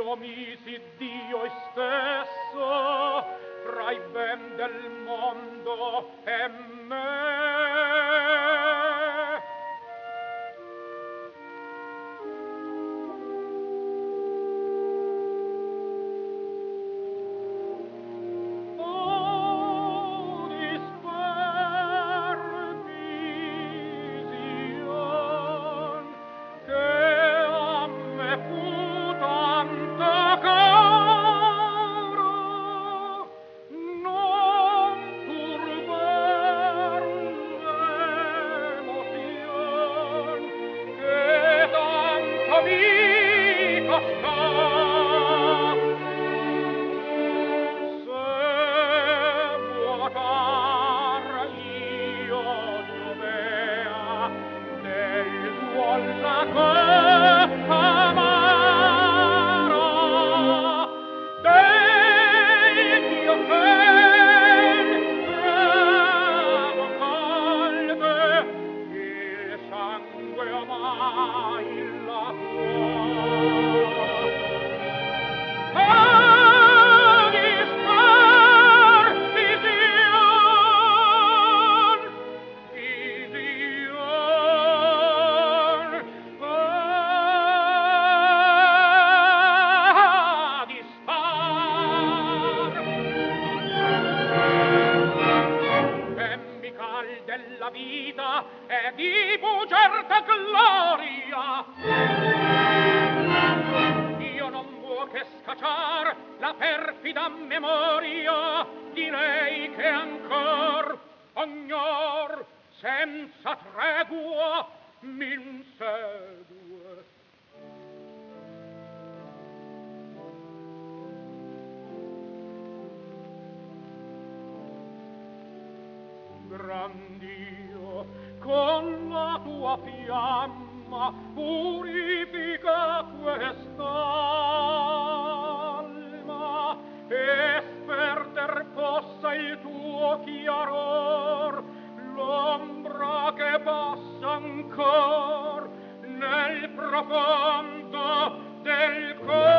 io misi Dio stesso fra i ben del mondo e me. Della vita e di bugerta gloria io non vuoi che scacciar la perfida memoria di lei che ancor ognor senza tregua m'insegue. Gran Dio, con la tua fiamma purifica quest'alma e sperder possa il tuo chiaror l'ombra che passa ancor nel profondo del cor.